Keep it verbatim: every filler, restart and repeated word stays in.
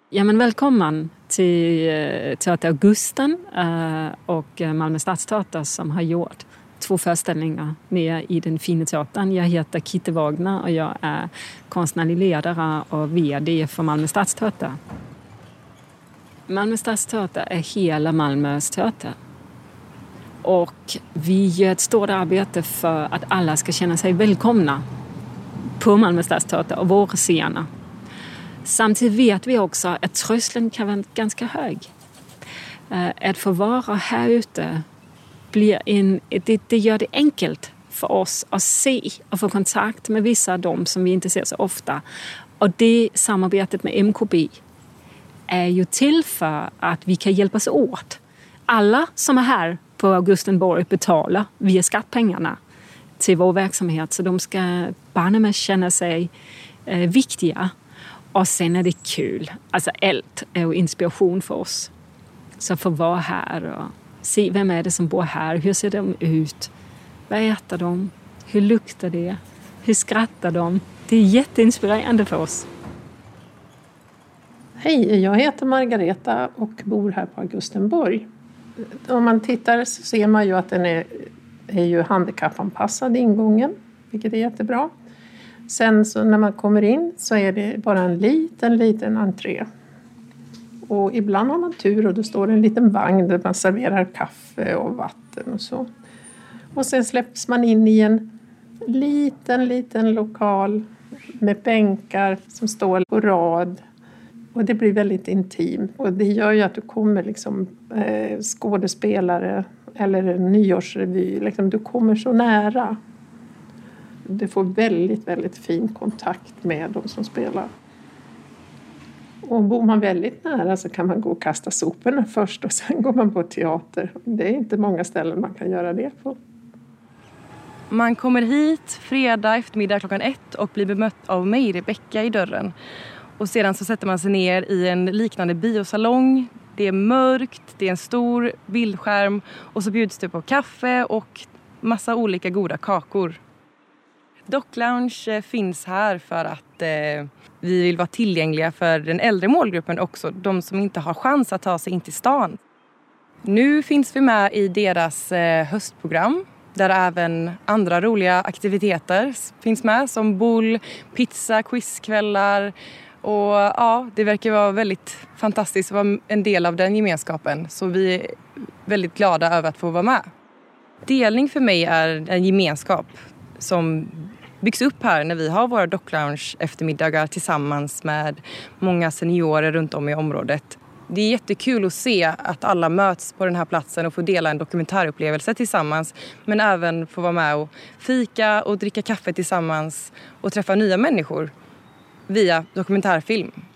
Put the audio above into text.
Ja, men välkommen till uh, Teater Augusten uh, och Malmö Stadsteater som har gjort två föreställningar nere i den fina teatern. Jag heter Kitte Wagner och jag är konstnärlig ledare och vd för Malmö Stadsteater. Malmö Stadsteater är hela Malmös teater. Och vi gör ett stort arbete för att alla ska känna sig välkomna på Malmö Stadsteater och våra scener. Samtidigt vet vi också att tröskeln kan vara ganska hög. Att få vara här ute blir en, det, det gör det enkelt för oss att se och få kontakt med vissa av dem som vi inte ser så ofta. Och det samarbetet med M K B är ju till för att vi kan hjälpas åt. Alla som är här på Augustenborg betalar via skattpengarna till vår verksamhet, så de ska barnen med känna sig eh, viktiga. Och sen är det kul. Alltså allt är ju inspiration för oss. Så få vara här och se vem är det som bor här. Hur ser de ut? Vad äter de? Hur luktar det? Hur skrattar de? Det är jätteinspirerande för oss. Hej, jag heter Margareta och bor här på Augustenborg. Om man tittar så ser man ju att den är, är ju handikappanpassad ingången, vilket är jättebra. Sen så när man kommer in så är det bara en liten, liten entré. Och ibland har man tur och då står en liten vagn där man serverar kaffe och vatten och så. Och sen släpps man in i en liten, liten lokal med bänkar som står på rad. Och det blir väldigt intimt. Och det gör ju att du kommer liksom eh, skådespelare eller en nyårsrevy. Liksom, du kommer så nära. Du får väldigt, väldigt fin kontakt med de som spelar. Och bor man väldigt nära så kan man gå och kasta soporna först och sen går man på teater. Det är inte många ställen man kan göra det på. Man kommer hit fredag eftermiddag klockan ett och blir bemött av mig, Rebecka, i dörren. Och sedan så sätter man sig ner i en liknande biosalong. Det är mörkt, det är en stor bildskärm och så bjuds det på kaffe och massa olika goda kakor. Docklounge finns här för att eh, vi vill vara tillgängliga för den äldre målgruppen också. De som inte har chans att ta sig in till stan. Nu finns vi med i deras eh, höstprogram. Där även andra roliga aktiviteter finns med. Som boll, pizza, quizkvällar. Och ja, det verkar vara väldigt fantastiskt att vara en del av den gemenskapen. Så vi är väldigt glada över att få vara med. Delning för mig är en gemenskap som byggs upp här när vi har våra docklounge eftermiddagar tillsammans med många seniorer runt om i området. Det är jättekul att se att alla möts på den här platsen och får dela en dokumentärupplevelse tillsammans. Men även få vara med och fika och dricka kaffe tillsammans och träffa nya människor via dokumentärfilm.